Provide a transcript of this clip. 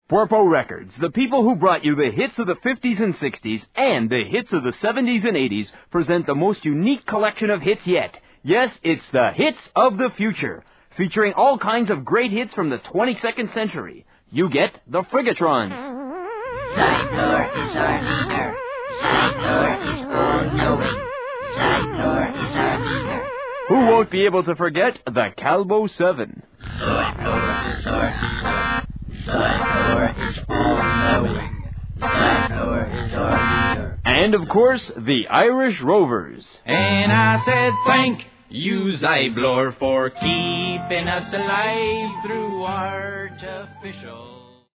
Porpo Records, the people who brought you the hits of the 50s and 60s and the hits of the 70s and 80s, present the most unique collection of hits yet. Yes, it's the Hits of the Future, featuring all kinds of great hits from the 22nd century. You get the Frigatrons. Side-Door is our leader. Side-Door is all-knowing. Side-Door is our leader. Who won't be able to forget the Calbo 7? Side-Door is our leader. Side-Door is all-knowing. Side-Door is our leader. And, of course, the Irish Rovers. And I said thank you, Zybloor, for keeping us alive through artificial